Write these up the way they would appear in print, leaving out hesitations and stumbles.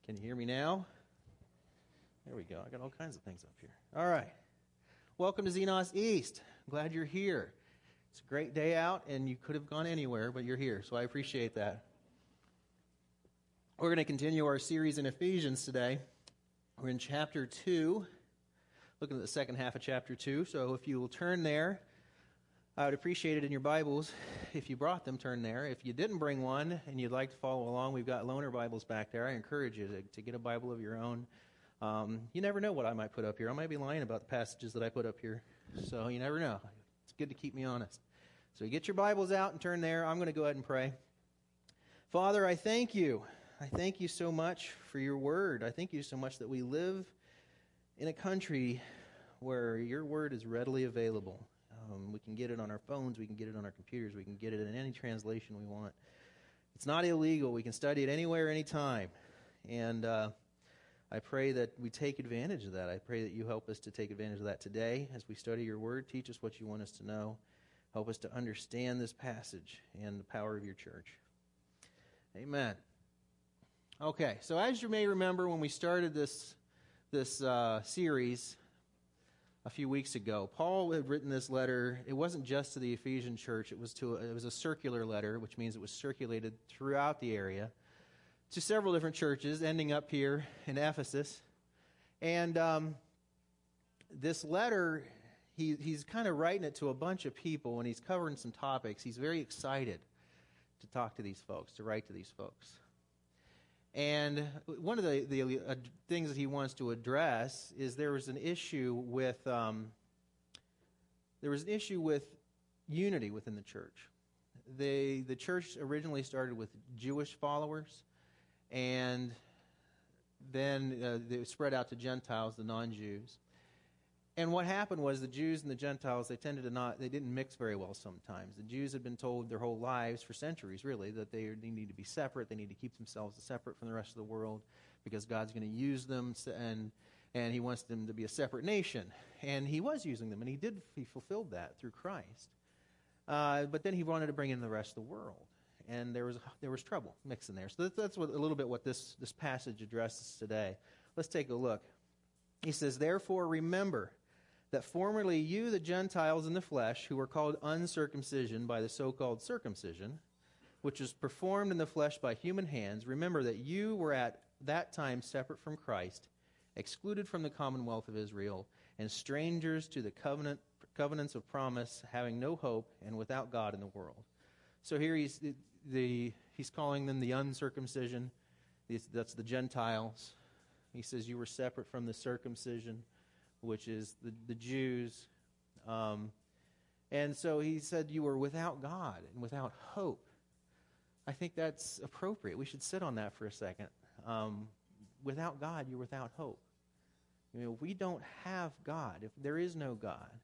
Can you hear me now? There we go. I got all kinds of things up here. All right. Welcome to Xenos East. I'm glad you're here. It's a great day out, and you could have gone anywhere, but you're here, so I appreciate that. We're going to continue our series in Ephesians today. We're in chapter 2, looking at the second half of chapter 2. So if you will turn there, I would appreciate it in your Bibles. If you brought them, turn there. If you didn't bring one and you'd like to follow along, we've got loaner Bibles back there. I encourage you to get a Bible of your own. You never know what I might put up here. I might be lying about the passages that I put up here. So you never know. It's good to keep me honest. So you get your Bibles out and turn there. I'm going to go ahead and pray. Father, I thank you. I thank you so much for your word. I thank you so much that we live in a country where your word is readily available. We can get it on our phones, we can get it on our computers, we can get it in any translation we want. It's not illegal. We can study it anywhere, anytime. And I pray that we take advantage of that. I pray that you help us to take advantage of that today as we study your word. Teach us what you want us to know. Help us to understand this passage and the power of your church. Amen. Okay, so as you may remember, when we started this series a few weeks ago, Paul had written this letter. It wasn't just to the Ephesian church. It was a circular letter, which means it was circulated throughout the area to several different churches, ending up here in Ephesus. And this letter, he's kind of writing it to a bunch of people, and he's covering some topics. He's very excited to talk to these folks, to write to these folks. And one of the things that he wants to address is there was an issue with unity within the church. The church originally started with Jewish followers, and then they spread out to Gentiles, the non-Jews. And what happened was the Jews and the Gentiles, they didn't mix very well sometimes. The Jews had been told their whole lives, for centuries really, that they need to be separate. They need to keep themselves separate from the rest of the world because God's going to use them, and he wants them to be a separate nation. And he was using them, and he fulfilled that through Christ. But then he wanted to bring in the rest of the world. And there was trouble mixing there. So that's a little bit what this passage addresses today. Let's take a look. He says, "Therefore remember that formerly you, the Gentiles in the flesh, who were called uncircumcision by the so-called circumcision, which is performed in the flesh by human hands, remember that you were at that time separate from Christ, excluded from the commonwealth of Israel, and strangers to the covenants of promise, having no hope and without God in the world." So here he's calling them the uncircumcision. That's the Gentiles. He says you were separate from the circumcision, which is the Jews. And so he said you were without God and without hope. I think that's appropriate. We should sit on that for a second. Without God, you're without hope. If we don't have God, if there is no God,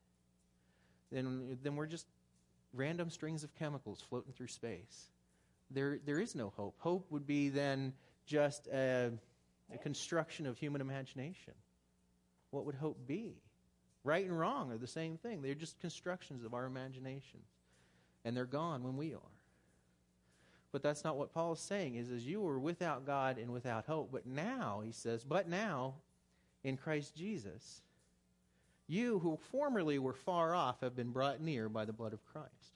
then we're just random strings of chemicals floating through space. There is no hope. Hope would be then just a construction of human imagination. What would hope be? Right and wrong are the same thing. They're just constructions of our imaginations. And they're gone when we are. But that's not what Paul is saying. He says, you were without God and without hope. But now, he says, but now, in Christ Jesus, you who formerly were far off have been brought near by the blood of Christ.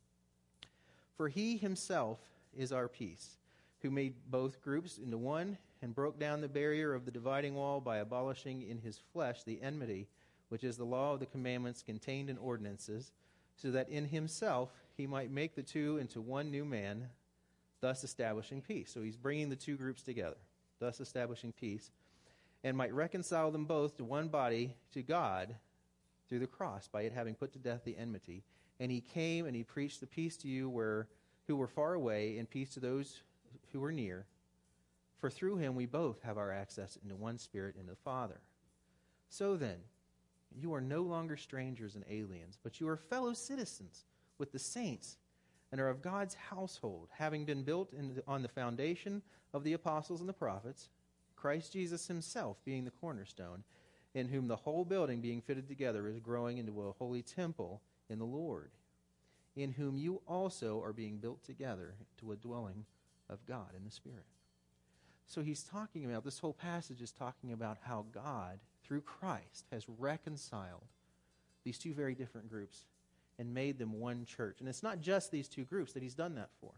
For he himself is our peace, who made both groups into one and broke down the barrier of the dividing wall by abolishing in his flesh the enmity, which is the law of the commandments contained in ordinances, so that in himself he might make the two into one new man, thus establishing peace. So he's bringing the two groups together, thus establishing peace, and might reconcile them both to one body to God through the cross, by it having put to death the enmity. And he came and he preached the peace to you who were far away, and peace to those who were near. For through him we both have our access into one Spirit, into the Father. So then, you are no longer strangers and aliens, but you are fellow citizens with the saints, and are of God's household, having been built on the foundation of the apostles and the prophets, Christ Jesus himself being the cornerstone, in whom the whole building being fitted together is growing into a holy temple in the Lord, in whom you also are being built together to a dwelling of God in the Spirit. So he's talking about, this whole passage is talking about how God, through Christ, has reconciled these two very different groups and made them one church. And it's not just these two groups that he's done that for.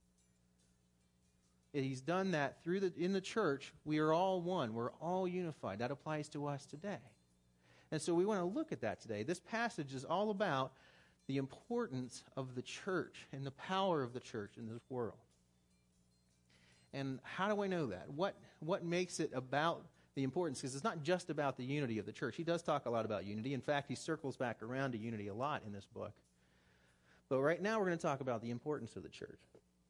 He's done that in the church. We are all one. We're all unified. That applies to us today. And so we want to look at that today. This passage is all about the importance of the church and the power of the church in this world. And how do I know that? What makes it about the importance? Because it's not just about the unity of the church. He does talk a lot about unity. In fact, he circles back around to unity a lot in this book. But right now we're going to talk about the importance of the church.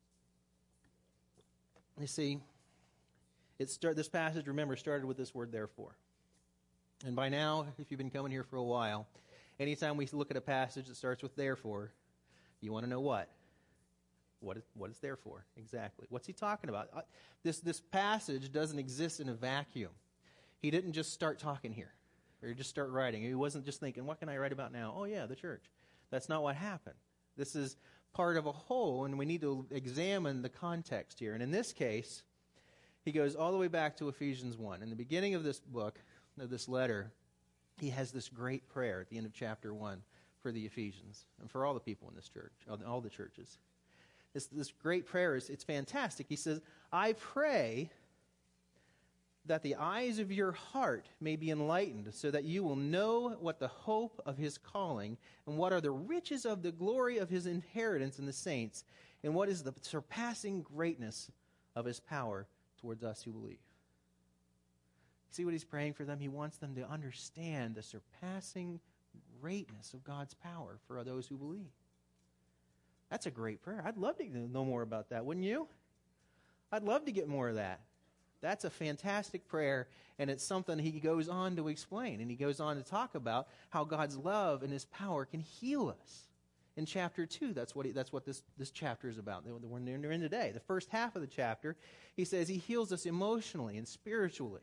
You see, this passage, remember, started with this word, therefore. And by now, if you've been coming here for a while, anytime we look at a passage that starts with therefore, you want to know what? What is there for? Exactly. What's he talking about? This passage doesn't exist in a vacuum. He didn't just start talking here, or just start writing. He wasn't just thinking, what can I write about now? Oh yeah, the church. That's not what happened. This is part of a whole, and we need to examine the context here. And in this case, he goes all the way back to Ephesians 1. In the beginning of this book, of this letter, he has this great prayer at the end of chapter 1 for the Ephesians and for all the people in this church, all the churches. This great prayer, it's fantastic. He says, I pray that the eyes of your heart may be enlightened, so that you will know what the hope of his calling, and what are the riches of the glory of his inheritance in the saints, and what is the surpassing greatness of his power towards us who believe. See what he's praying for them? He wants them to understand the surpassing greatness of God's power for those who believe. That's a great prayer. I'd love to know more about that, wouldn't you? I'd love to get more of that. That's a fantastic prayer, and it's something he goes on to explain. And he goes on to talk about how God's love and his power can heal us. In chapter 2, that's what this chapter is about, that we're in today. The first half of the chapter, he says he heals us emotionally and spiritually.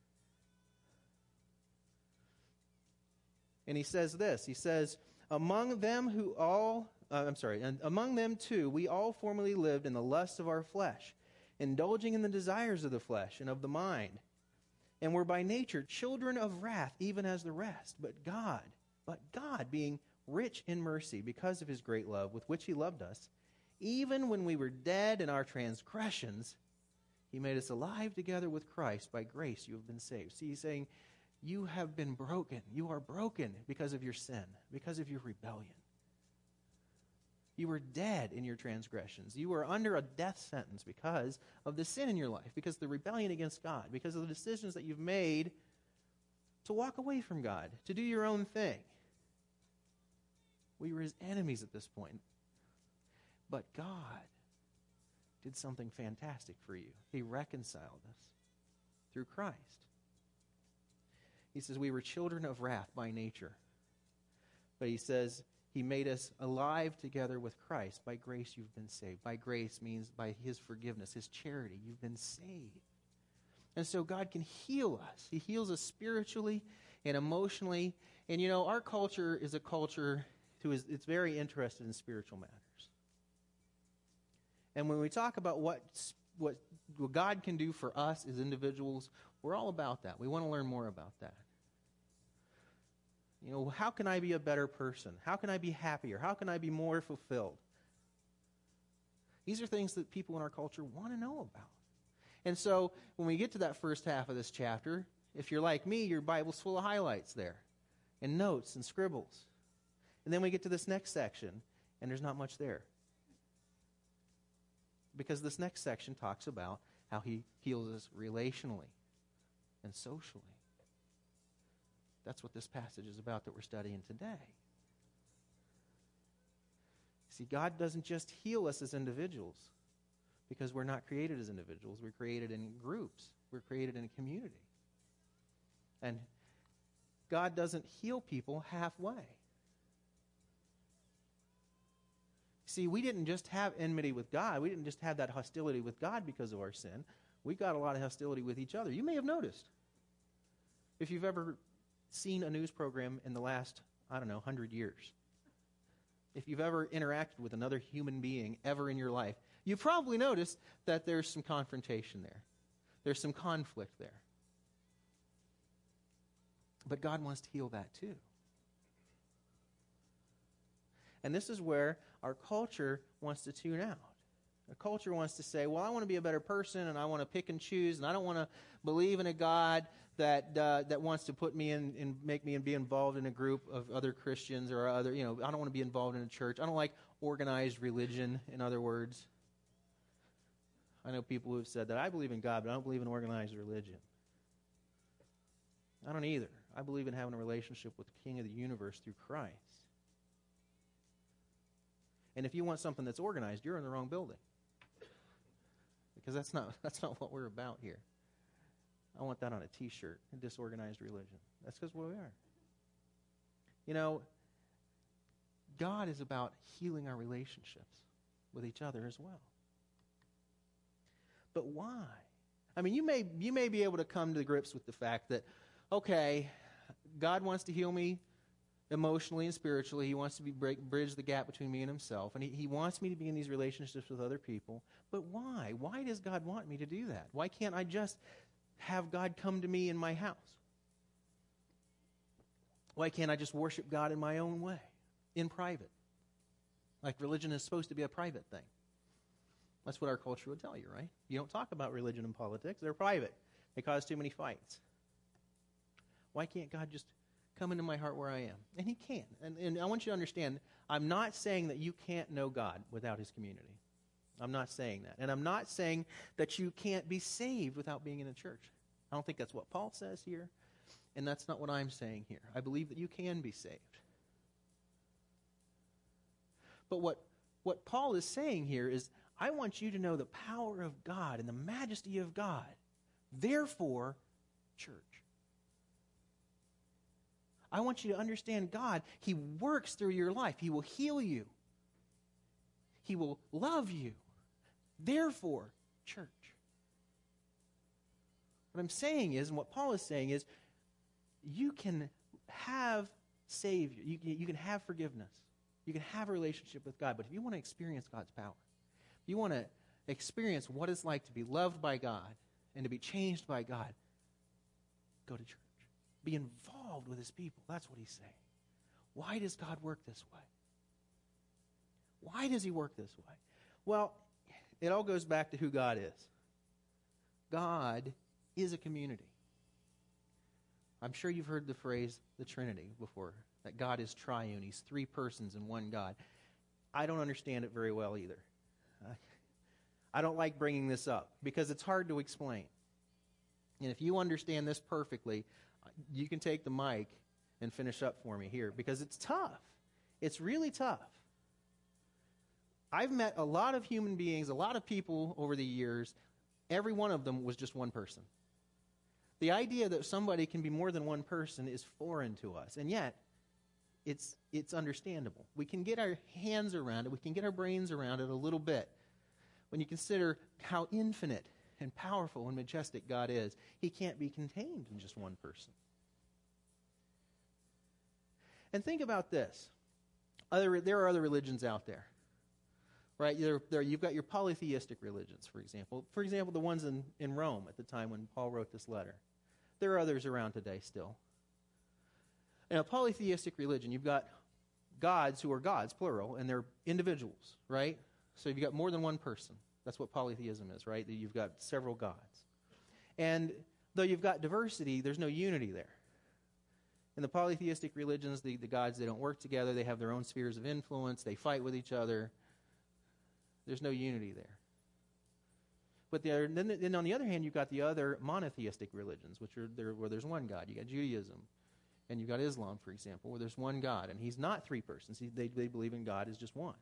And he says this, he says, among them too, we all formerly lived in the lusts of our flesh, indulging in the desires of the flesh and of the mind, and were by nature children of wrath, even as the rest. But God, being rich in mercy, because of his great love with which he loved us, even when we were dead in our transgressions, he made us alive together with Christ. By grace you have been saved. See, he's saying, you have been broken. You are broken because of your sin, because of your rebellion. You were dead in your transgressions. You were under a death sentence because of the sin in your life, because of the rebellion against God, because of the decisions that you've made to walk away from God, to do your own thing. We were his enemies at this point. But God did something fantastic for you. He reconciled us through Christ. He says we were children of wrath by nature. But he says he made us alive together with Christ. By grace you've been saved. By grace means by his forgiveness, his charity. You've been saved. And so God can heal us. He heals us spiritually and emotionally. And you know, our culture is a culture it's very interested in spiritual matters. And when we talk about what God can do for us as individuals, we're all about that. We want to learn more about that. You know, how can I be a better person? How can I be happier? How can I be more fulfilled? These are things that people in our culture want to know about. And so when we get to that first half of this chapter, if you're like me, your Bible's full of highlights there, and notes and scribbles. And then we get to this next section, and there's not much there. Because this next section talks about how he heals us relationally and socially. That's what this passage is about that we're studying today. See, God doesn't just heal us as individuals, because we're not created as individuals. We're created in groups. We're created in a community. And God doesn't heal people halfway. See, we didn't just have enmity with God. We didn't just have that hostility with God because of our sin. We got a lot of hostility with each other. You may have noticed. If you've ever seen a news program in the last, 100 years, if you've ever interacted with another human being ever in your life, you've probably noticed that there's some confrontation there. There's some conflict there. But God wants to heal that too. And this is where our culture wants to tune out. Our culture wants to say, well, I want to be a better person, and I want to pick and choose, and I don't want to believe in a God that wants to put me in and make me be involved in a group of other Christians or other, I don't want to be involved in a church. I don't like organized religion, in other words. I know people who have said that I believe in God, but I don't believe in organized religion. I don't either. I believe in having a relationship with the King of the universe through Christ. And if you want something that's organized, you're in the wrong building. Because that's not what we're about here. I want that on a t-shirt, a disorganized religion. That's because we are. God is about healing our relationships with each other as well. But why? I mean, you may be able to come to grips with the fact that, okay, God wants to heal me emotionally and spiritually. He wants to bridge the gap between me and himself. And he wants me to be in these relationships with other people. But why? Why does God want me to do that? Why can't I just have God come to me in my house? Why can't I just worship God in my own way, in private? Like religion is supposed to be a private thing. That's what our culture would tell you, right? You don't talk about religion and politics. They're private. They cause too many fights. Why can't God just come into my heart where I am? And he can. And I want you to understand, I'm not saying that you can't know God without his community. I'm not saying that. And I'm not saying that you can't be saved without being in a church. I don't think that's what Paul says here. And that's not what I'm saying here. I believe that you can be saved. But what Paul is saying here is, I want you to know the power of God and the majesty of God. Therefore, church. I want you to understand God. He works through your life. He will heal you. He will love you. Therefore, church. What I'm saying is, and what Paul is saying is, you can have Savior. You can have forgiveness. You can have a relationship with God. But if you want to experience God's power, if you want to experience what it's like to be loved by God and to be changed by God, go to church. Be involved with his people. That's what he's saying. Why does God work this way? Why does he work this way? Well, it all goes back to who God is. God is a community. I'm sure you've heard the phrase, the Trinity, before, that God is triune. He's three persons in one God. I don't understand it very well either. I don't like bringing this up because it's hard to explain. And if you understand this perfectly, you can take the mic and finish up for me here because it's tough. It's really tough. I've met a lot of human beings, a lot of people over the years. Every one of them was just one person. The idea that somebody can be more than one person is foreign to us, and yet it's understandable. We can get our hands around it. We can get our brains around it a little bit. When you consider how infinite and powerful and majestic God is, he can't be contained in just one person. And think about this. There are other religions out there, right? You've got your polytheistic religions, for example. For example, the ones in Rome at the time when Paul wrote this letter. There are others around today still. In a polytheistic religion, you've got gods who are gods, plural, and they're individuals, right? So you've got more than one person. That's what polytheism is, right? You've got several gods. And though you've got diversity, there's no unity there. In the polytheistic religions, the gods, they don't work together. They have their own spheres of influence. They fight with each other. There's no unity there. But then on the other hand, you've got the other monotheistic religions, which are there where there's one God. You got Judaism, and you've got Islam, for example, where there's one God, and he's not three persons. They believe in God as just one.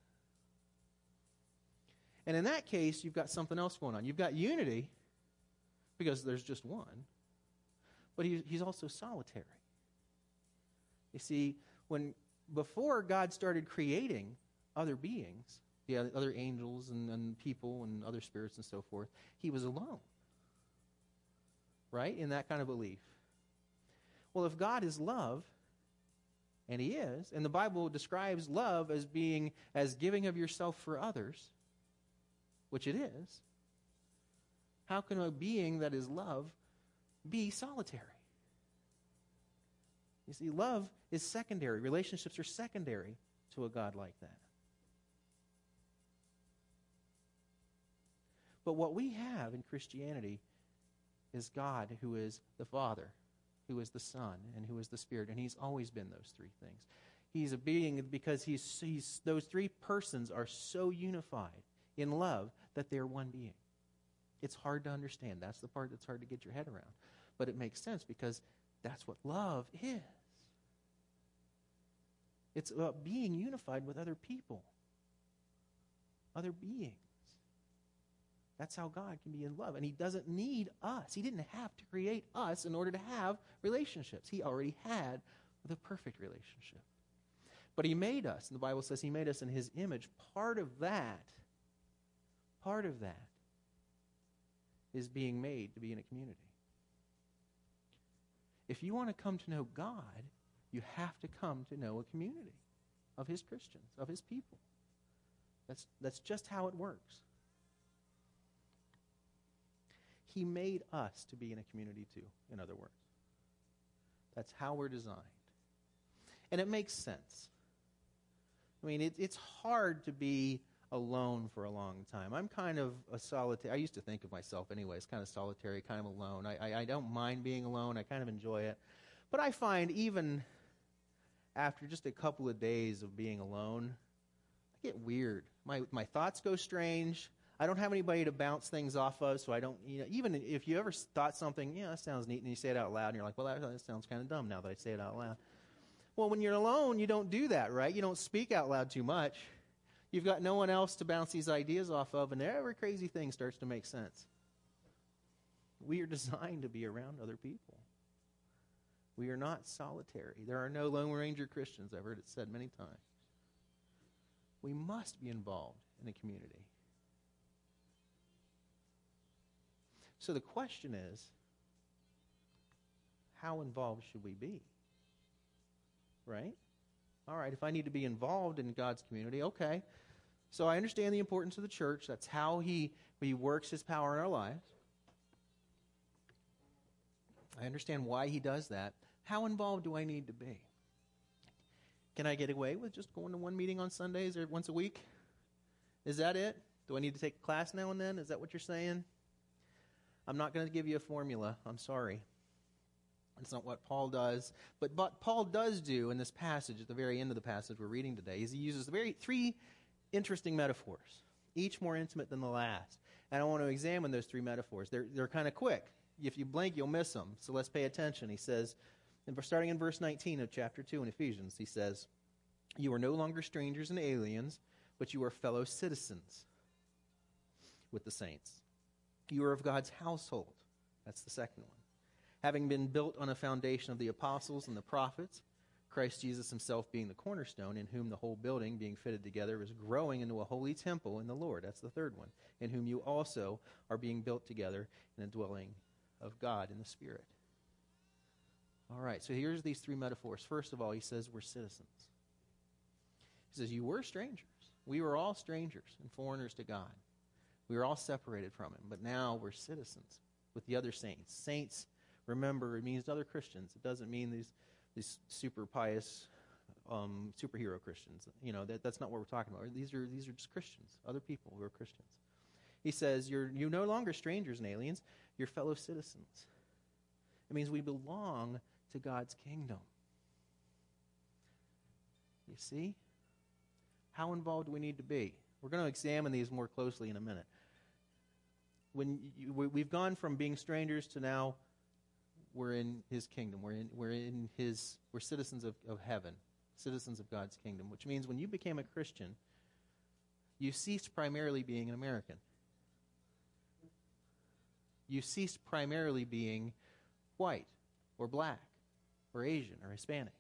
And in that case, you've got something else going on. You've got unity because there's just one, but he's also solitary. You see, before God started creating other beings, the other angels and people and other spirits and so forth, he was alone. Right? In that kind of belief. Well, if God is love, and he is, and the Bible describes love as giving of yourself for others, which it is, How can a being that is love be solitary? You see, love is secondary. Relationships are secondary to a God like that. But what we have in Christianity is God who is the Father, who is the Son, and who is the Spirit. And he's always been those three things. He's a being because he's those three persons are so unified in love that they're one being. It's hard to understand. That's the part that's hard to get your head around. But it makes sense because that's what love is. It's about being unified with other people, other beings. That's how God can be in love. And he doesn't need us. He didn't have to create us in order to have relationships. He already had the perfect relationship. But he made us, and the Bible says he made us in his image. Part of that is being made to be in a community. If you want to come to know God, you have to come to know a community of his Christians, of his people. That's just how it works. He made us to be in a community too, in other words. That's how we're designed. And it makes sense. I mean, it's hard to be alone for a long time. I'm kind of a solitary. I used to think of myself anyways, kind of solitary, kind of alone. I don't mind being alone. I kind of enjoy it. But I find even after just a couple of days of being alone, I get weird. My thoughts go strange. I don't have anybody to bounce things off of, so I don't, even if you ever thought something, that sounds neat, and you say it out loud, and you're like, well, that sounds kind of dumb now that I say it out loud. Well, when you're alone, you don't do that, right? You don't speak out loud too much. You've got no one else to bounce these ideas off of, and every crazy thing starts to make sense. We are designed to be around other people. We are not solitary. There are no Lone Ranger Christians. I've heard it said many times. We must be involved in a community. So the question is, how involved should we be? Right? All right, if I need to be involved in God's community, okay. So I understand the importance of the church. That's how he works his power in our lives. I understand why he does that. How involved do I need to be? Can I get away with just going to one meeting on Sundays or once a week? Is that it? Do I need to take a class now and then? Is that what you're saying? I'm not going to give you a formula. I'm sorry. That's not what Paul does. But what Paul does do in this passage, at the very end of the passage we're reading today, is he uses three interesting metaphors, each more intimate than the last. And I want to examine those three metaphors. They're kind of quick. If you blink, you'll miss them. So let's pay attention. He says, starting in verse 19 of chapter 2 in Ephesians, he says, "You are no longer strangers and aliens, but you are fellow citizens with the saints. You are of God's household." That's the second one. "Having been built on a foundation of the apostles and the prophets, Christ Jesus himself being the cornerstone, in whom the whole building, being fitted together, is growing into a holy temple in the Lord." That's the third one. "In whom you also are being built together in a dwelling of God in the Spirit." All right, so here's these three metaphors. First of all, he says we're citizens. He says, you were strangers. We were all strangers and foreigners to God. We were all separated from him, but now we're citizens with the other saints. Saints, remember, it means other Christians. It doesn't mean these super pious superhero Christians. That's not what we're talking about. These are just Christians, other people who are Christians. He says, you're no longer strangers and aliens. You're fellow citizens. It means we belong to God's kingdom. You see? How involved do we need to be? We're going to examine these more closely in a minute. We've gone from being strangers to now we're in his kingdom. We're citizens of heaven, citizens of God's kingdom, which means when you became a Christian, you ceased primarily being an American. You ceased primarily being white or black or Asian or Hispanic,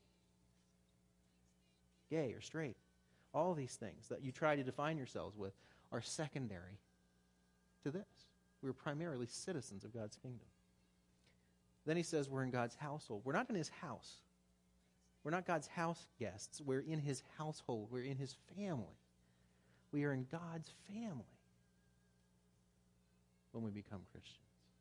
gay or straight. All these things that you try to define yourselves with are secondary to this. We're primarily citizens of God's kingdom. Then he says we're in God's household. We're not in his house. We're not God's house guests. We're in his household. We're in his family. We are in God's family. when we become Christians.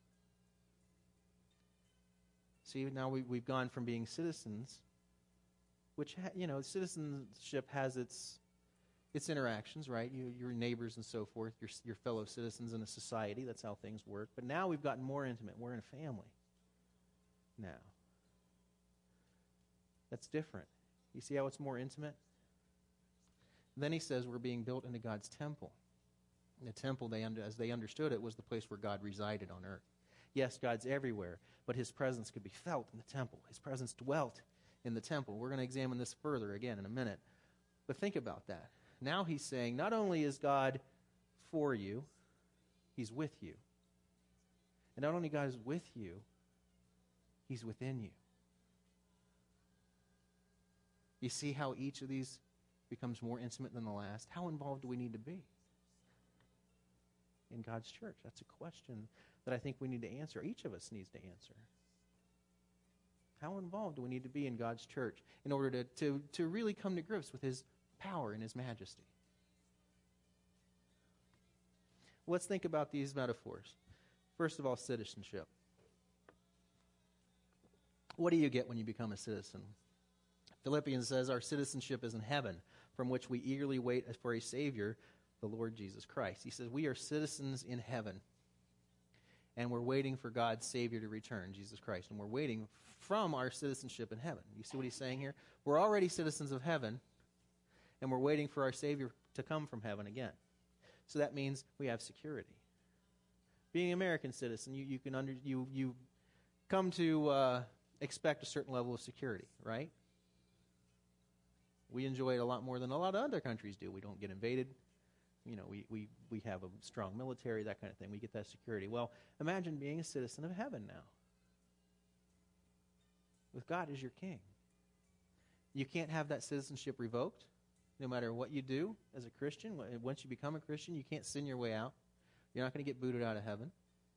See, now we've gone from being citizens, which, citizenship has its interactions, right? Your neighbors and so forth, your fellow citizens in a society. That's how things work. But now we've gotten more intimate. We're in a family now. That's different. You see how it's more intimate? Then he says we're being built into God's temple. And the temple, as they understood it, was the place where God resided on earth. Yes, God's everywhere, but his presence could be felt in the temple. His presence dwelt in the temple. We're going to examine this further again in a minute. But think about that. Now he's saying not only is God for you, he's with you. And not only God is with you, he's within you. You see how each of these becomes more intimate than the last? How involved do we need to be in God's church? That's a question that I think we need to answer. Each of us needs to answer. How involved do we need to be in God's church in order to really come to grips with his power and his majesty? Let's think about these metaphors. First of all, citizenship. What do you get when you become a citizen? Philippians says our citizenship is in heaven, from which we eagerly wait for a Savior, the Lord Jesus Christ. He says we are citizens in heaven, and we're waiting for God's Savior to return, Jesus Christ, and we're waiting from our citizenship in heaven. You see what he's saying here? We're already citizens of heaven, and we're waiting for our Savior to come from heaven again. So that means we have security. Being an American citizen, you come to expect a certain level of security, right? We enjoy it a lot more than a lot of other countries do. We don't get invaded. We have a strong military, that kind of thing. We get that security. Well, imagine being a citizen of heaven now, with God as your king. You can't have that citizenship revoked, no matter what you do as a Christian. Once you become a Christian, you can't sin your way out. You're not going to get booted out of heaven.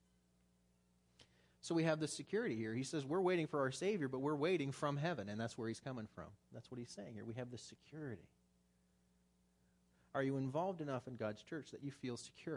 So we have this security here. He says we're waiting for our Savior, but we're waiting from heaven, and that's where he's coming from. That's what he's saying here. We have this security. Are you involved enough in God's church that you feel secure?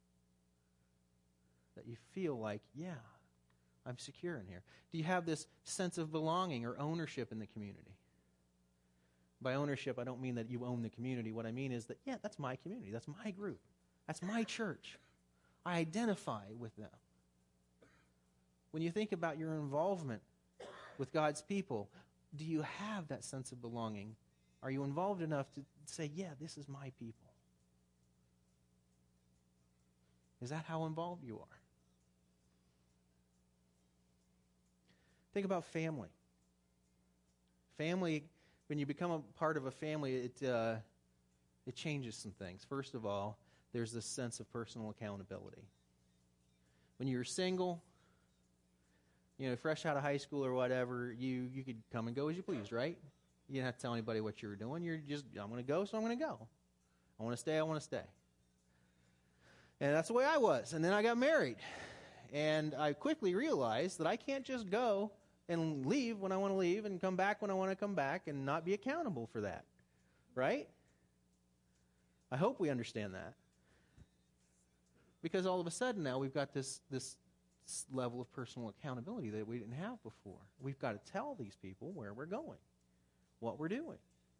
That you feel like, yeah, I'm secure in here. Do you have this sense of belonging or ownership in the community? By ownership, I don't mean that you own the community. What I mean is that, yeah, that's my community. That's my group. That's my church. I identify with them. When you think about your involvement with God's people, do you have that sense of belonging? Are you involved enough to say, yeah, this is my people? Is that how involved you are? Think about family. Family, when you become a part of a family, it changes some things. First of all, there's this sense of personal accountability. When you're single, fresh out of high school or whatever, you could come and go as you please, right? You didn't have to tell anybody what you were doing. You're just, I'm going to go, so I'm going to go. I want to stay, I want to stay. And that's the way I was. And then I got married. And I quickly realized that I can't just go and leave when I want to leave and come back when I want to come back and not be accountable for that. Right? I hope we understand that. Because all of a sudden now we've got this level of personal accountability that we didn't have before. We've got to tell these people where we're going, what we're doing.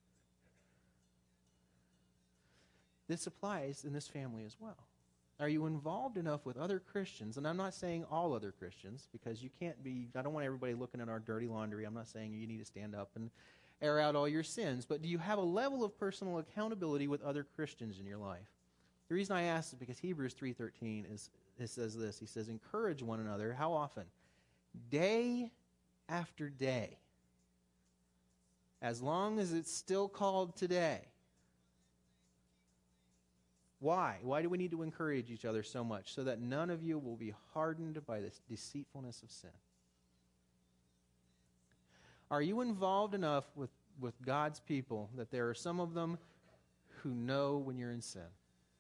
This applies in this family as well. Are you involved enough with other Christians? And I'm not saying all other Christians, because you can't be, I don't want everybody looking at our dirty laundry. I'm not saying you need to stand up and air out all your sins. But do you have a level of personal accountability with other Christians in your life? The reason I ask is because Hebrews 3:13 it says this. He says, encourage one another. How often? Day after day. As long as it's still called today. Why? Why do we need to encourage each other so much? So that none of you will be hardened by the deceitfulness of sin. Are you involved enough with God's people that there are some of them who know when you're in sin?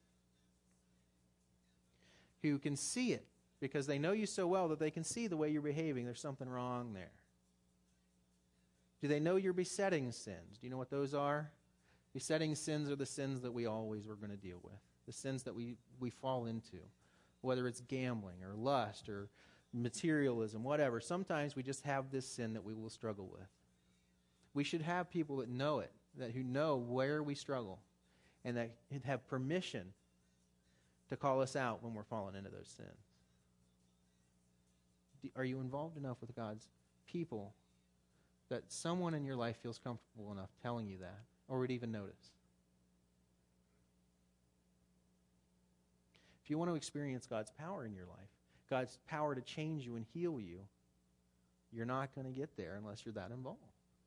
Who can see it because they know you so well that they can see the way you're behaving. There's something wrong there. Do they know your besetting sins? Do you know what those are? Besetting sins are the sins that we always were going to deal with. The sins that we fall into whether it's gambling or lust or materialism, whatever. Sometimes we just have this sin that we will struggle with. We should have people that know it, who know where we struggle, and that have permission to call us out when we're falling into those sins. Are you involved enough with God's people that someone in your life feels comfortable enough telling you that, or would even notice? If you want to experience God's power in your life, God's power to change you and heal you, you're not going to get there unless you're that involved.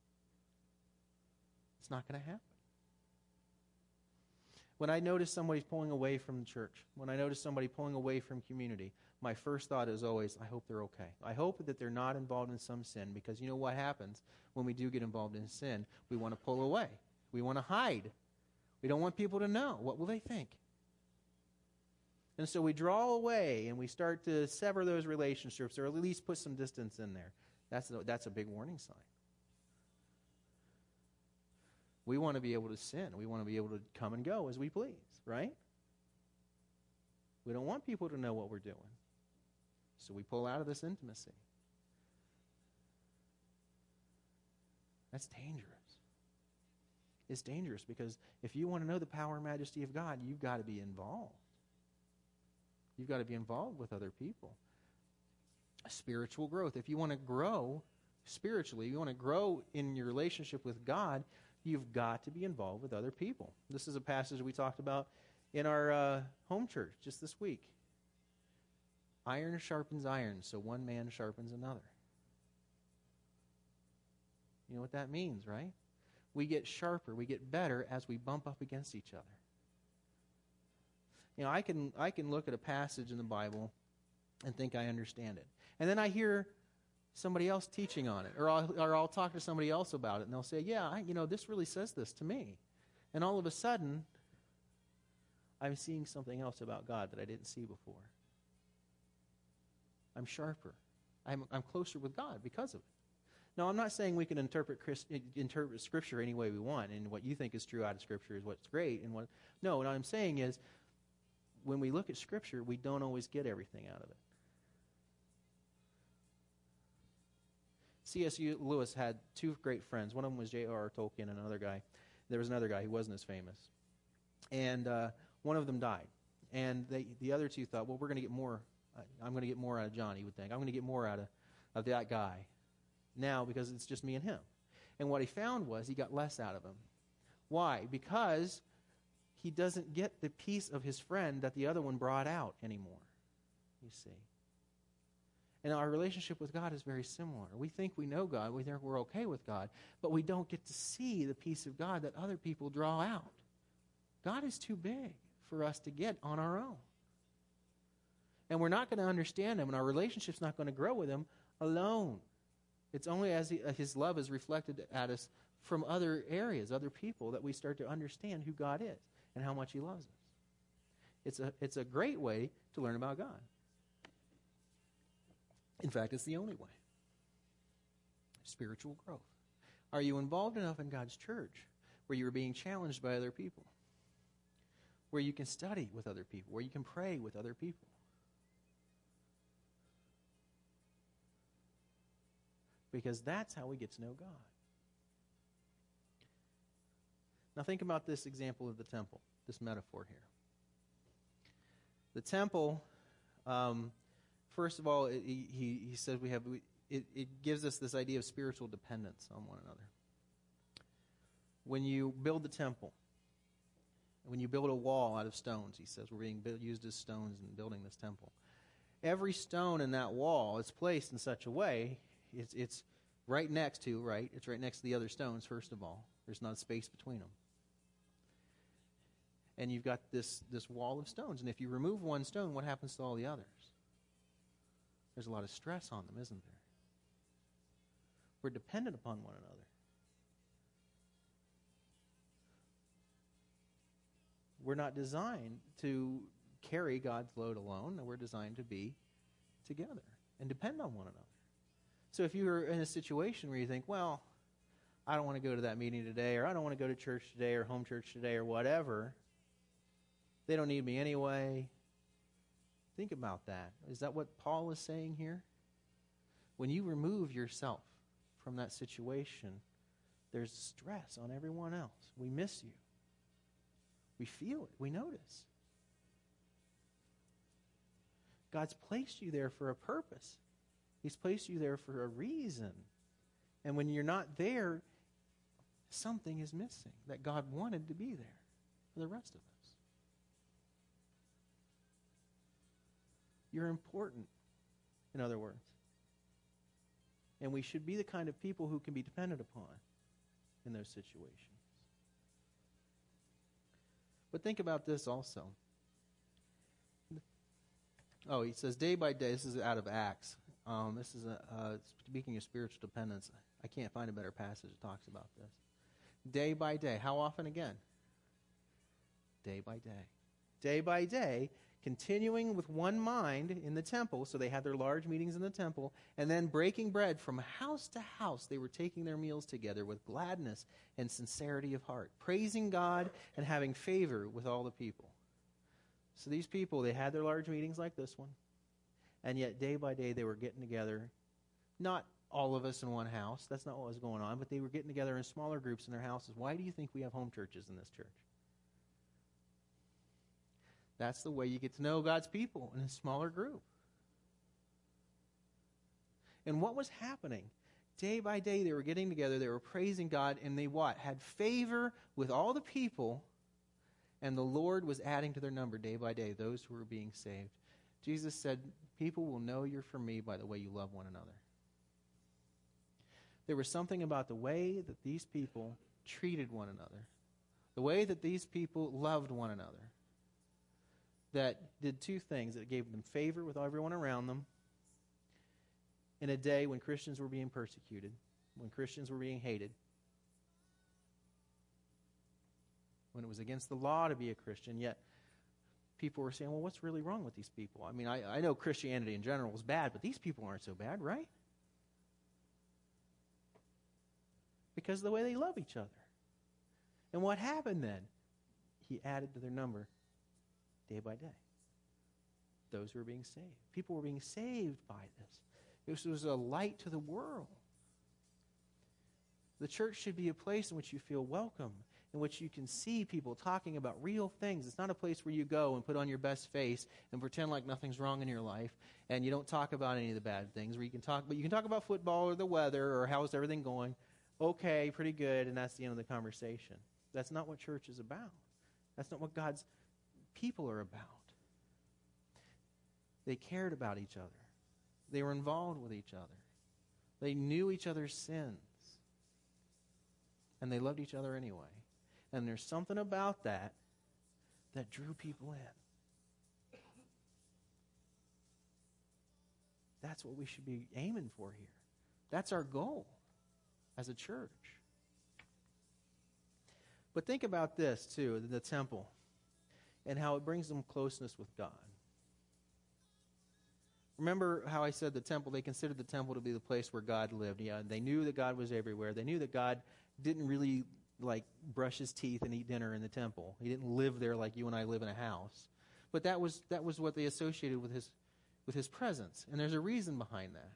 It's not going to happen. When I notice somebody pulling away from the church, when I notice somebody pulling away from community, my first thought is always, I hope they're okay. I hope that they're not involved in some sin, because you know what happens when we do get involved in sin? We want to pull away. We want to hide. We don't want people to know. What will they think? And so we draw away and we start to sever those relationships, or at least put some distance in there. That's a big warning sign. We want to be able to sin. We want to be able to come and go as we please, right? We don't want people to know what we're doing. So we pull out of this intimacy. That's dangerous. It's dangerous because if you want to know the power and majesty of God, you've got to be involved. You've got to be involved with other people. Spiritual growth. If you want to grow spiritually, you want to grow in your relationship with God, you've got to be involved with other people. This is a passage we talked about in our home church just this week. Iron sharpens iron, so one man sharpens another. You know what that means, right? We get sharper, we get better as we bump up against each other. You know, I can look at a passage in the Bible and think I understand it. And then I hear somebody else teaching on it, or I'll talk to somebody else about it, and they'll say, yeah, this really says this to me. And all of a sudden, I'm seeing something else about God that I didn't see before. I'm sharper. I'm closer with God because of it. Now, I'm not saying we can interpret Scripture any way we want, and what you think is true out of Scripture is what's great. No, what I'm saying is, when we look at Scripture, we don't always get everything out of it. C.S. Lewis had two great friends. One of them was J.R.R. Tolkien, and another guy. There was another guy who wasn't as famous. And one of them died. And the other two thought, well, we're going to get more. I'm going to get more out of John, he would think. I'm going to get more out of that guy now because it's just me and him. And what he found was he got less out of him. Why? Because he doesn't get the piece of his friend that the other one brought out anymore, you see. And our relationship with God is very similar. We think we know God. We think we're okay with God. But we don't get to see the piece of God that other people draw out. God is too big for us to get on our own. And we're not going to understand Him, and our relationship's not going to grow with Him alone. It's only as His love is reflected at us from other areas, other people, that we start to understand who God is and how much He loves us. It's a great way to learn about God. In fact, it's the only way. Spiritual growth. Are you involved enough in God's church where you are being challenged by other people? Where you can study with other people? Where you can pray with other people? Because that's how we get to know God. Now think about this example of the temple, this metaphor here. The temple, first of all, he says it gives us this idea of spiritual dependence on one another. When you build the temple, when you build a wall out of stones, he says, we're being used as stones in building this temple. Every stone in that wall is placed in such a way, it's right next to, right? It's right next to the other stones, first of all. There's not a space between them. And you've got this wall of stones. And if you remove one stone, what happens to all the others? There's a lot of stress on them, isn't there? We're dependent upon one another. We're not designed to carry God's load alone. We're designed to be together and depend on one another. So if you're in a situation where you think, well, I don't want to go to that meeting today, or I don't want to go to church today, or home church today, or whatever, they don't need me anyway, Think about that. Is that what Paul is saying here? When you remove yourself from that situation, there's stress on everyone else. We miss you. We feel it. We notice. God's placed you there for a purpose. He's placed you there for a reason. And when you're not there, something is missing that God wanted to be there for the rest of us. You're important, in other words. And we should be the kind of people who can be depended upon in those situations. But think about this also. Oh, he says day by day. This is out of Acts. This is speaking of spiritual dependence. I can't find a better passage that talks about this. Day by day. How often again? Day by day. Day by day, continuing with one mind in the temple. So they had their large meetings in the temple. And then breaking bread from house to house. They were taking their meals together with gladness and sincerity of heart, praising God and having favor with all the people. So these people, they had their large meetings like this one. And yet day by day they were getting together. Not all of us in one house. That's not what was going on. But they were getting together in smaller groups in their houses. Why do you think we have home churches in this church? That's the way you get to know God's people, in a smaller group. And what was happening? Day by day they were getting together. They were praising God. And they what? Had favor with all the people. And the Lord was adding to their number day by day those who were being saved. Jesus said, people will know you're from me by the way you love one another. There was something about the way that these people treated one another, the way that these people loved one another, that did two things. It gave them favor with everyone around them in a day when Christians were being persecuted, when Christians were being hated, when it was against the law to be a Christian, yet people were saying, well, what's really wrong with these people? I mean, I know Christianity in general is bad, but these people aren't so bad, right? Because of the way they love each other. And what happened then? He added to their number day by day those who were being saved. People were being saved by this. This was a light to the world. The church should be a place in which you feel welcome, in which you can see people talking about real things. It's not a place where you go and put on your best face and pretend like nothing's wrong in your life and you don't talk about any of the bad things. Where you can talk, but you can talk about football or the weather or how's everything going. Okay, pretty good, and that's the end of the conversation. That's not what church is about. That's not what God's people are about. They cared about each other. They were involved with each other. They knew each other's sins. And they loved each other anyway. And there's something about that that drew people in. That's what we should be aiming for here. That's our goal as a church. But think about this, too, the temple, and how it brings them closeness with God. Remember how I said the temple, they considered the temple to be the place where God lived. Yeah, they knew that God was everywhere. They knew that God didn't really brush his teeth and eat dinner in the temple. He didn't live there like you and I live in a house. But that was what they associated with his presence. And there's a reason behind that.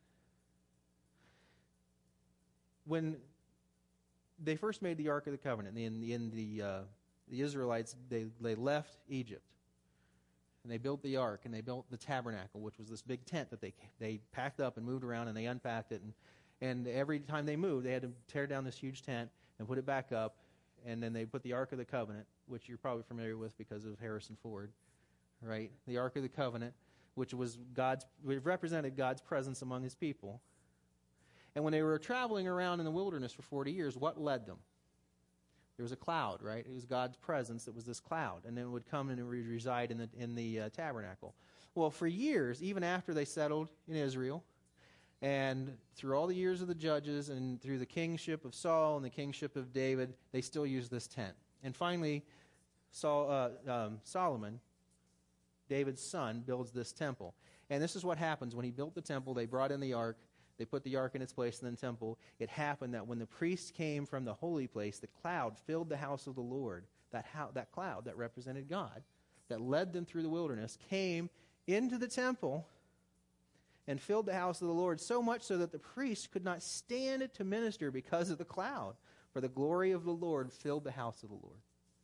When they first made the Ark of the Covenant, the Israelites, they left Egypt. And they built the Ark, and they built the tabernacle, which was this big tent that they packed up and moved around, and they unpacked it. And every time they moved, they had to tear down this huge tent and put it back up. And then they put the Ark of the Covenant, which you're probably familiar with because of Harrison Ford, right? The Ark of the Covenant, which represented God's presence among his people. And when they were traveling around in the wilderness for 40 years, what led them? There was a cloud, right? It was God's presence that was this cloud. And then it would come and it would reside in the tabernacle. Well, for years, even after they settled in Israel, and through all the years of the judges and through the kingship of Saul and the kingship of David, they still used this tent. And finally, Solomon, David's son, builds this temple. And this is what happens. When he built the temple, they brought in the ark. They put the ark in its place in the temple. It happened that when the priests came from the holy place, the cloud filled the house of the Lord. That cloud that represented God, that led them through the wilderness, came into the temple and filled the house of the Lord, so much so that the priests could not stand to minister because of the cloud, for the glory of the Lord filled the house of the Lord.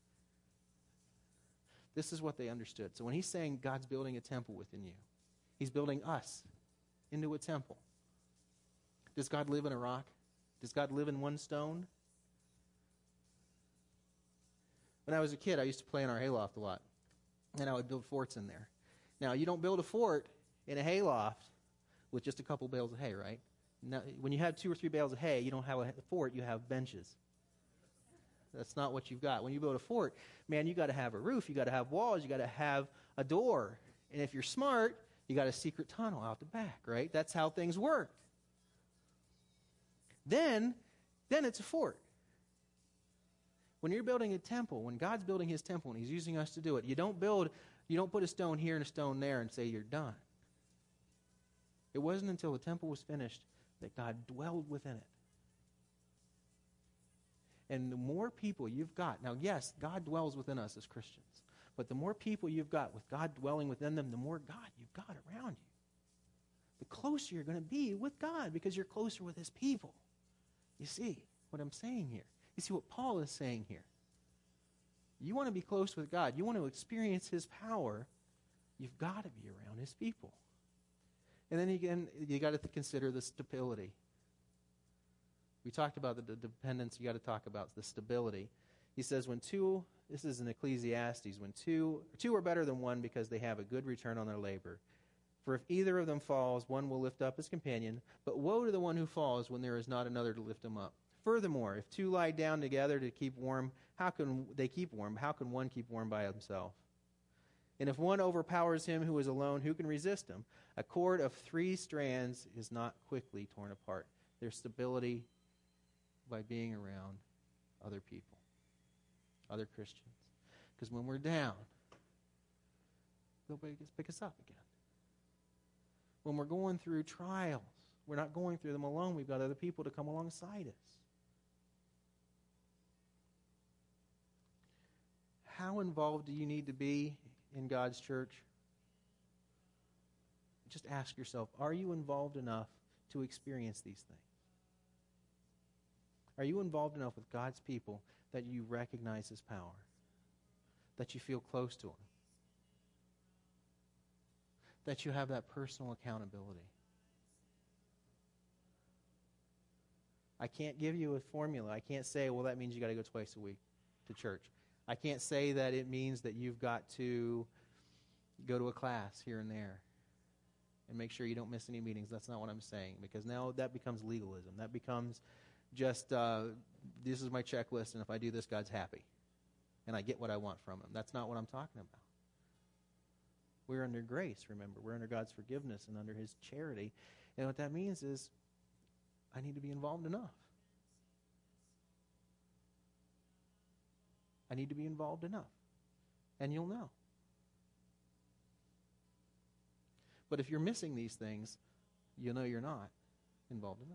This is what they understood. So when he's saying God's building a temple within you, he's building us into a temple. Does God live in a rock? Does God live in one stone? When I was a kid, I used to play in our hayloft a lot, and I would build forts in there. Now, you don't build a fort in a hayloft with just a couple bales of hay, right? Now, when you have 2 or 3 bales of hay, you don't have a fort, you have benches. That's not what you've got. When you build a fort, man, you got to have a roof, you got to have walls, you got to have a door. And if you're smart, you got a secret tunnel out the back, right? That's how things work. Then it's a fort. When you're building a temple, when God's building his temple and he's using us to do it, you don't put a stone here and a stone there and say you're done. It wasn't until the temple was finished that God dwelled within it. And the more people you've got, now yes, God dwells within us as Christians, but the more people you've got with God dwelling within them, the more God you've got around you. The closer you're going to be with God because you're closer with his people. You see what I'm saying here? You see what Paul is saying here? You want to be close with God. You want to experience his power. You've got to be around his people. And then again, you got to consider the stability. We talked about the dependence. You got to talk about the stability. He says this is in Ecclesiastes, when two are better than one because they have a good return on their labor. For if either of them falls, one will lift up his companion. But woe to the one who falls when there is not another to lift him up. Furthermore, if 2 lie down together to keep warm, how can they keep warm? How can one keep warm by himself? And if one overpowers him who is alone, who can resist him? A cord of 3 strands is not quickly torn apart. There's stability by being around other people, other Christians. Because when we're down, nobody gets to pick us up again. When we're going through trials, we're not going through them alone. We've got other people to come alongside us. How involved do you need to be in God's church? Just ask yourself, are you involved enough to experience these things? Are you involved enough with God's people that you recognize his power? That you feel close to him? That you have that personal accountability? I can't give you a formula. I can't say, well, that means you got to go twice a week to church. I can't say that it means that you've got to go to a class here and there and make sure you don't miss any meetings. That's not what I'm saying, because now that becomes legalism. That becomes just, this is my checklist, and if I do this, God's happy. And I get what I want from him. That's not what I'm talking about. We're under grace, remember. We're under God's forgiveness and under his charity. And what that means is I need to be involved enough. I need to be involved enough. And you'll know. But if you're missing these things, you'll know you're not involved enough.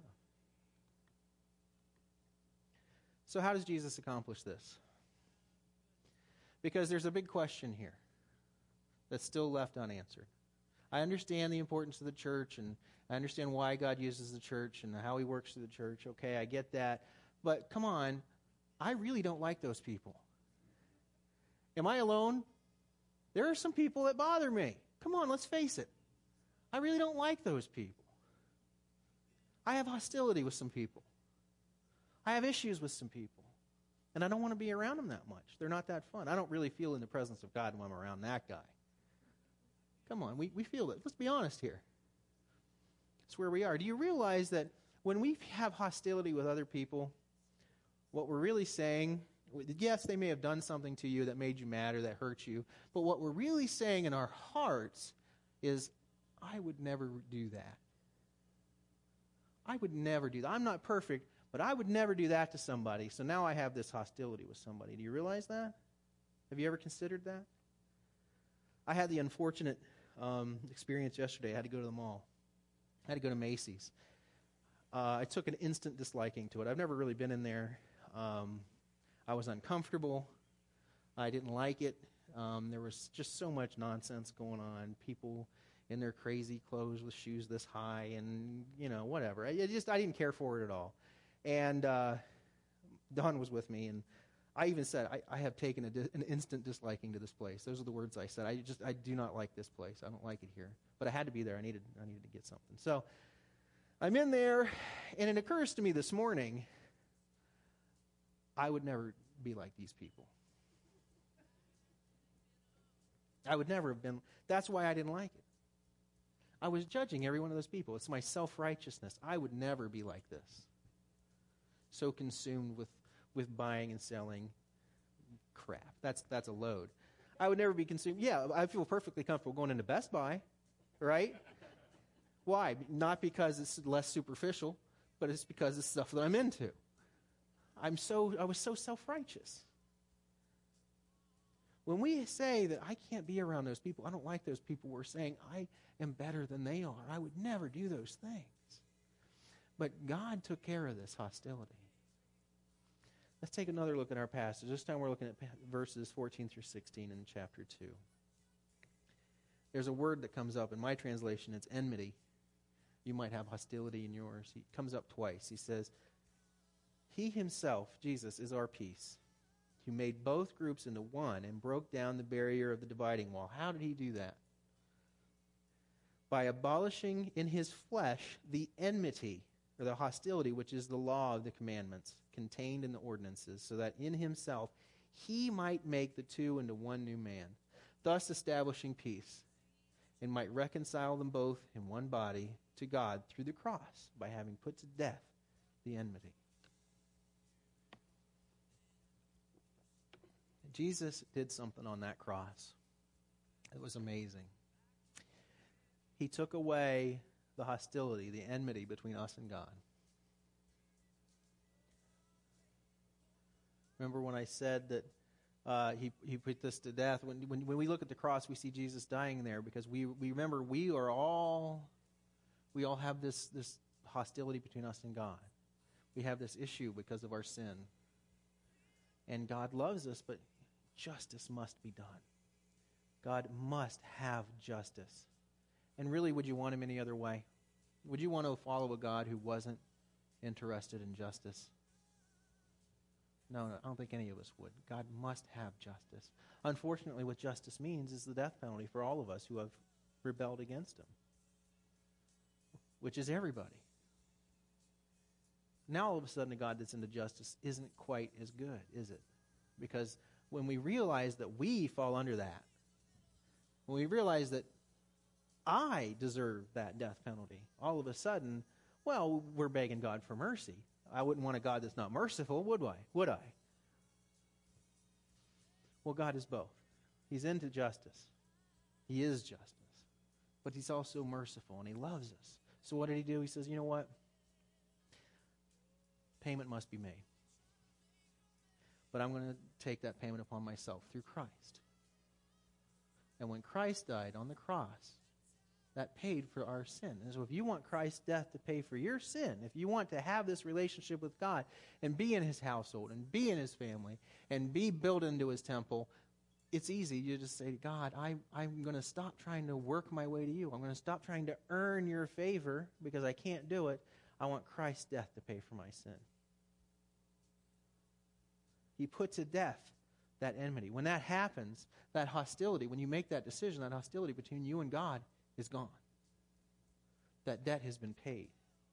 So how does Jesus accomplish this? Because there's a big question here that's still left unanswered. I understand the importance of the church, and I understand why God uses the church and how he works through the church. Okay, I get that. But come on, I really don't like those people. Am I alone? There are some people that bother me. Come on, let's face it. I really don't like those people. I have hostility with some people. I have issues with some people. And I don't want to be around them that much. They're not that fun. I don't really feel in the presence of God when I'm around that guy. Come on, we feel it. Let's be honest here. It's where we are. Do you realize that when we have hostility with other people, what we're really saying, yes, they may have done something to you that made you mad or that hurt you, but what we're really saying in our hearts is, I would never do that. I would never do that. I'm not perfect, but I would never do that to somebody, so now I have this hostility with somebody. Do you realize that? Have you ever considered that? I had the unfortunate experience yesterday. I had to go to the mall. I had to go to Macy's. I took an instant disliking to it. I've never really been in there. I was uncomfortable. I didn't like it. There was just so much nonsense going on. People in their crazy clothes with shoes this high and, whatever. I didn't care for it at all. And Don was with me, and I even said, I have taken an instant disliking to this place. Those are the words I said. I do not like this place. I don't like it here. But I had to be there. I needed to get something. So I'm in there, and it occurs to me this morning, I would never be like these people. I would never have been. That's why I didn't like it. I was judging every one of those people. It's my self-righteousness. I would never be like this. So consumed with buying and selling crap. That's a load. I would never be consumed. Yeah, I feel perfectly comfortable going into Best Buy, right? Why? Not because it's less superficial, but it's because it's stuff that I'm into. I was so self-righteous. When we say that I can't be around those people, I don't like those people, we're saying I am better than they are. I would never do those things. But God took care of this hostility. Let's take another look at our passage. This time we're looking at verses 14 through 16 in chapter 2. There's a word that comes up. In my translation, it's enmity. You might have hostility in yours. It comes up twice. He says, He himself, Jesus, is our peace, who made both groups into one and broke down the barrier of the dividing wall. How did he do that? By abolishing in his flesh the enmity, or the hostility, which is the law of the commandments contained in the ordinances, so that in himself he might make the two into one new man, thus establishing peace, and might reconcile them both in one body to God through the cross, by having put to death the enmity. Jesus did something on that cross. It was amazing. He took away the hostility, the enmity between us and God. Remember when I said that he put this to death? When we look at the cross, we see Jesus dying there because we remember we all have this hostility between us and God. We have this issue because of our sin. And God loves us, but justice must be done. God must have justice. And really, would you want him any other way? Would you want to follow a God who wasn't interested in justice? No, I don't think any of us would. God must have justice. Unfortunately, what justice means is the death penalty for all of us who have rebelled against him, which is everybody. Now, all of a sudden, a God that's into justice isn't quite as good, is it? Because when we realize that we fall under that, when we realize that I deserve that death penalty, all of a sudden, well, we're begging God for mercy. I wouldn't want a God that's not merciful, would I? Well, God is both. He's into justice. He is justice. But he's also merciful, and he loves us. So what did he do? He says, you know what? Payment must be made. But I'm going to take that payment upon myself through Christ. And when Christ died on the cross, that paid for our sin. And so if you want Christ's death to pay for your sin, if you want to have this relationship with God and be in his household and be in his family and be built into his temple, it's easy. You just say, God, I'm going to stop trying to work my way to you. I'm going to stop trying to earn your favor because I can't do it. I want Christ's death to pay for my sin. He put to death that enmity. When that happens, that hostility, when you make that decision, that hostility between you and God is gone. That debt has been paid.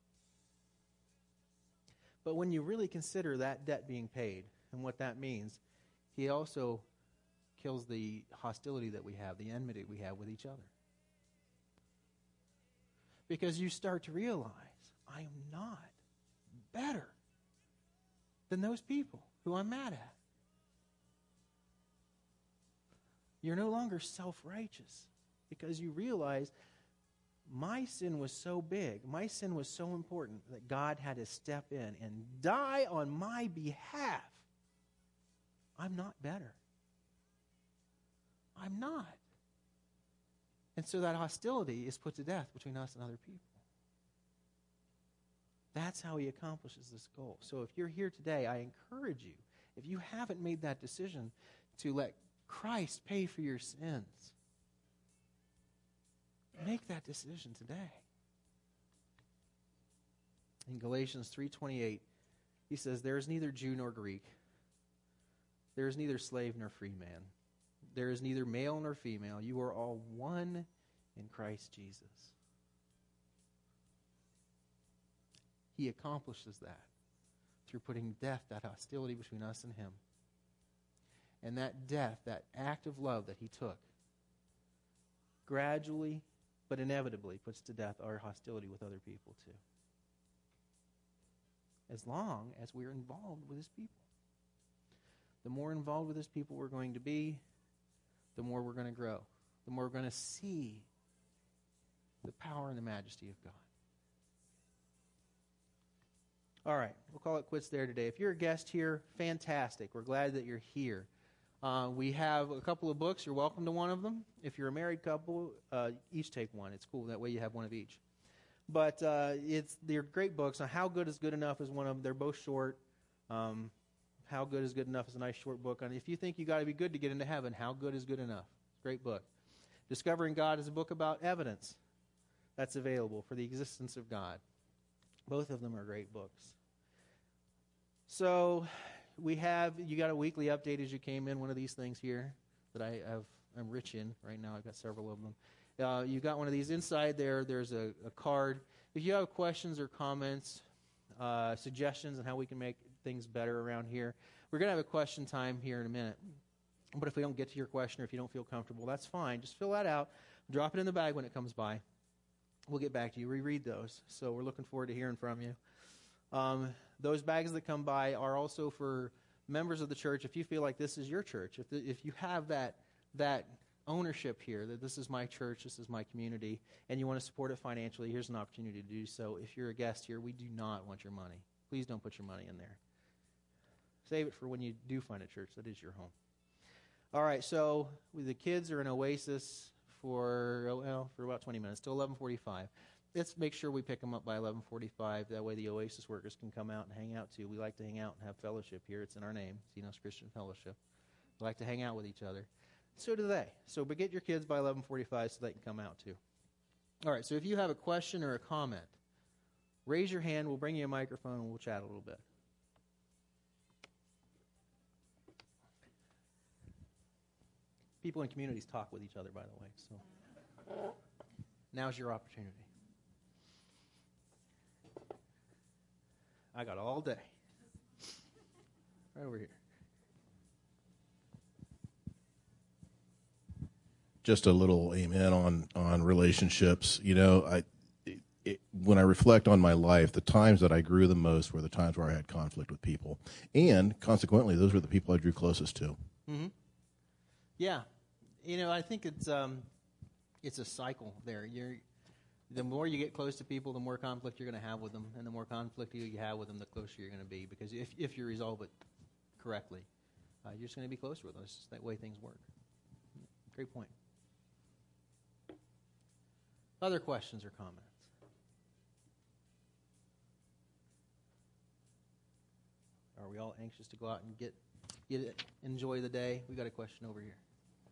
But when you really consider that debt being paid and what that means, he also kills the hostility that we have, the enmity we have with each other. Because you start to realize, I am not better than those people who I'm mad at. You're no longer self-righteous because you realize my sin was so big, my sin was so important that God had to step in and die on my behalf. I'm not better. I'm not. And so that hostility is put to death between us and other people. That's how he accomplishes this goal. So if you're here today, I encourage you, if you haven't made that decision to let Christ pay for your sins. Make that decision today. In Galatians 3:28, he says, there is neither Jew nor Greek. There is neither slave nor free man. There is neither male nor female. You are all one in Christ Jesus. He accomplishes that through putting death, that hostility between us and him. And that death, that act of love that he took, gradually but inevitably puts to death our hostility with other people too. As long as we're involved with his people. The more involved with his people we're going to be, the more we're going to grow. The more we're going to see the power and the majesty of God. All right, we'll call it quits there today. If you're a guest here, fantastic. We're glad that you're here. We have a couple of books. You're welcome to one of them. If you're a married couple, each take one. It's cool. That way you have one of each. But they're great books. Now, How Good is Good Enough is one of them. They're both short. How Good is Good Enough is a nice short book. And if you think you got to be good to get into heaven, How Good is Good Enough? Great book. Discovering God is a book about evidence that's available for the existence of God. Both of them are great books. So you got a weekly update as you came in, one of these things here that I'm rich in right now. I've got several of them. You got one of these inside there. There's a card. If you have questions or comments, suggestions on how we can make things better around here, we're going to have a question time here in a minute. But if we don't get to your question or if you don't feel comfortable, that's fine. Just fill that out. Drop it in the bag when it comes by. We'll get back to you. Reread those. So we're looking forward to hearing from you. Those bags that come by are also for members of the church. If you feel like this is your church, if you have that ownership here, that this is my church, this is my community, and you want to support it financially, here's an opportunity to do so. If you're a guest here, we do not want your money. Please don't put your money in there. Save it for when you do find a church that is your home. All right, so the kids are in Oasis for about 20 minutes, till 11:45. Let's make sure we pick them up by 11:45. That way the Oasis workers can come out and hang out too. We like to hang out and have fellowship here. It's in our name, Zenos Christian Fellowship. We like to hang out with each other. So do they. But get your kids by 11:45 so they can come out too. All right, so if you have a question or a comment, raise your hand. We'll bring you a microphone and we'll chat a little bit. People in communities talk with each other, by the way. So now's your opportunity. I got all day. Right over here. Just a little amen on relationships. You know, when I reflect on my life, the times that I grew the most were the times where I had conflict with people. And consequently, those were the people I drew closest to. Mm-hmm. Yeah. You know, I think it's a cycle there. The more you get close to people, the more conflict you're going to have with them. And the more conflict you have with them, the closer you're going to be. Because if you resolve it correctly, you're just going to be closer with them. It's just that way things work. Great point. Other questions or comments? Are we all anxious to go out and enjoy the day? We got a question over here.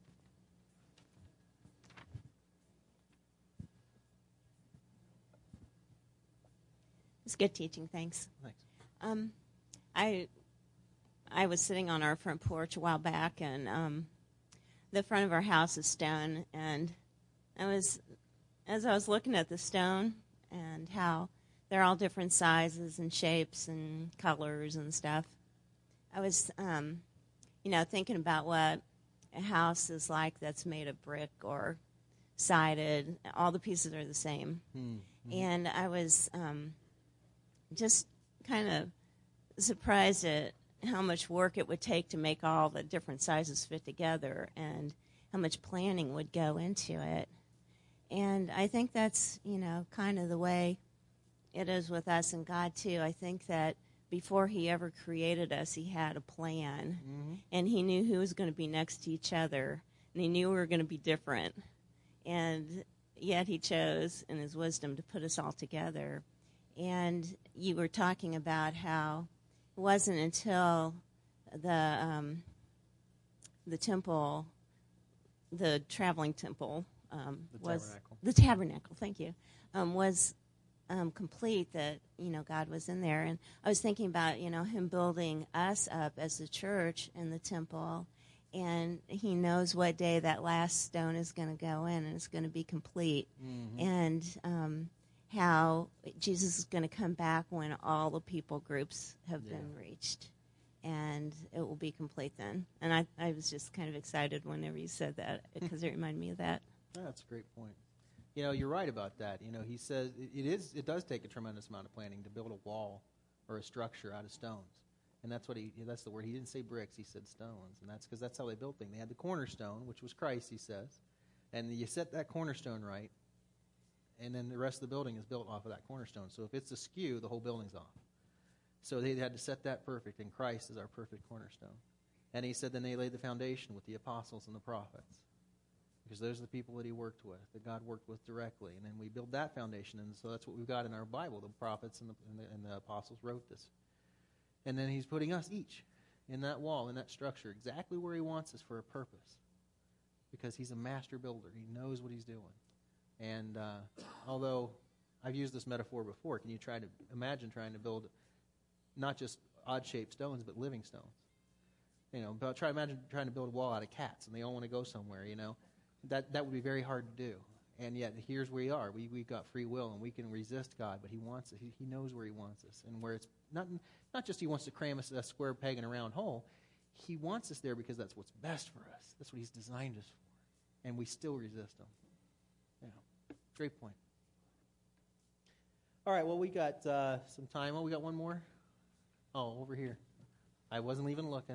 It's good teaching, thanks. Thanks. I was sitting on our front porch a while back, and the front of our house is stone, and as I was looking at the stone and how they're all different sizes and shapes and colors and stuff, I was, thinking about what a house is like that's made of brick or sided. All the pieces are the same. Mm-hmm. And I was just kind of surprised at how much work it would take to make all the different sizes fit together and how much planning would go into it. And I think that's, kind of the way it is with us and God, too. I think that before he ever created us, he had a plan. Mm-hmm. And he knew who was going to be next to each other. And he knew we were going to be different. And yet he chose, in his wisdom, to put us all together. And you were talking about how it wasn't until the the temple, the traveling temple, was tabernacle. the tabernacle. Thank you. Was complete, that God was in there. And I was thinking about him building us up as the church in the temple, and he knows what day that last stone is going to go in, and it's going to be complete. And how Jesus is going to come back when all the people groups have been reached, and it will be complete then. And I was just kind of excited whenever you said that, because it reminded me of that. That's a great point. You're right about that. He says it does take a tremendous amount of planning to build a wall or a structure out of stones. And that's the word. He didn't say bricks, he said stones. And that's because that's how they built things. They had the cornerstone, which was Christ, he says. And you set that cornerstone right, and then the rest of the building is built off of that cornerstone. So if it's askew, the whole building's off. So they had to set that perfect, and Christ is our perfect cornerstone. And he said then they laid the foundation with the apostles and the prophets, because those are the people that he worked with, that God worked with directly. And then we build that foundation, and so that's what we've got in our Bible. The prophets and the apostles wrote this. And then he's putting us each in that wall, in that structure, exactly where he wants us for a purpose, because he's a master builder. He knows what he's doing. And although I've used this metaphor before, can you imagine trying to build not just odd-shaped stones, but living stones? But imagine trying to build a wall out of cats, and they all want to go somewhere, That would be very hard to do. And yet, here's where we are. We've got free will, and we can resist God, but he wants us. He knows where he wants us. And where it's not just he wants to cram us a square peg in a round hole. He wants us there because that's what's best for us. That's what he's designed us for. And we still resist him. Great point. All right, well, we got some time. Oh, we got one more? Oh, over here. I wasn't even looking.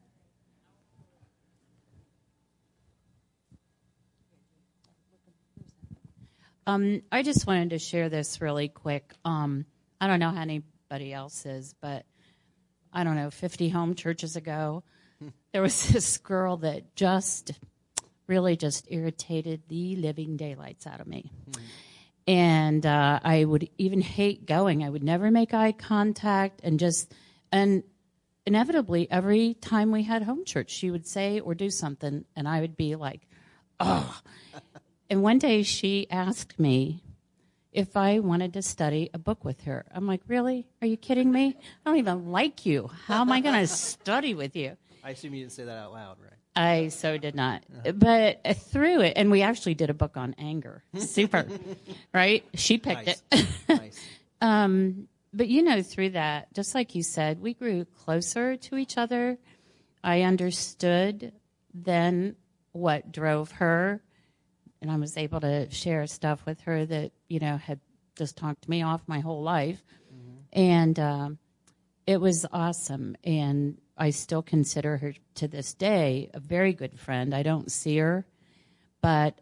I just wanted to share this really quick. I don't know how anybody else is, but I don't know, 50 home churches ago, there was this girl that really just irritated the living daylights out of me. And I would even hate going. I would never make eye contact, and inevitably every time we had home church, she would say or do something, and I would be like, oh. And one day she asked me if I wanted to study a book with her. I'm like, really? Are you kidding me? I don't even like you. How am I going to study with you? I assume you didn't say that out loud, right? I so did not. But through it, and we actually did a book on anger. Super, right? She picked it. Nice. But, through that, just like you said, we grew closer to each other. I understood then what drove her, and I was able to share stuff with her that, had just talked me off my whole life. And it was awesome. And I still consider her to this day a very good friend. I don't see her, but,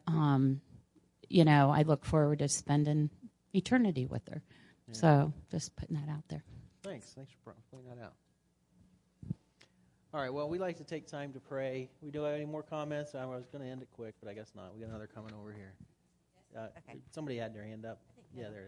I look forward to spending eternity with her. Yeah. So just putting that out there. Thanks for pointing that out. All right, well, we like to take time to pray. We do have any more comments? I was going to end it quick, but I guess not. We got another coming over here. Okay. Somebody had their hand up. Yeah, there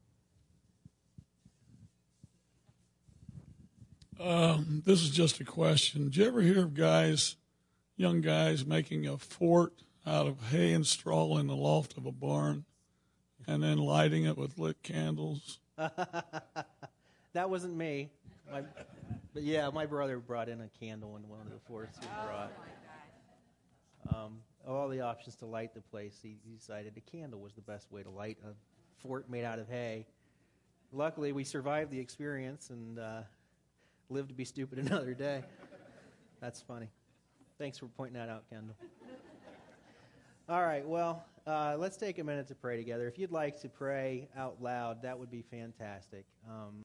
it is. This is just a question. Did you ever hear of young guys, making a fort out of hay and straw in the loft of a barn and then lighting it with lit candles? That wasn't me. But yeah, my brother brought in a candle in one of the forts he brought. Of all the options to light the place, he decided a candle was the best way to light a fort made out of hay. Luckily, we survived the experience and lived to be stupid another day. That's funny. Thanks for pointing that out, Kendall. All right, well, let's take a minute to pray together. If you'd like to pray out loud, that would be fantastic.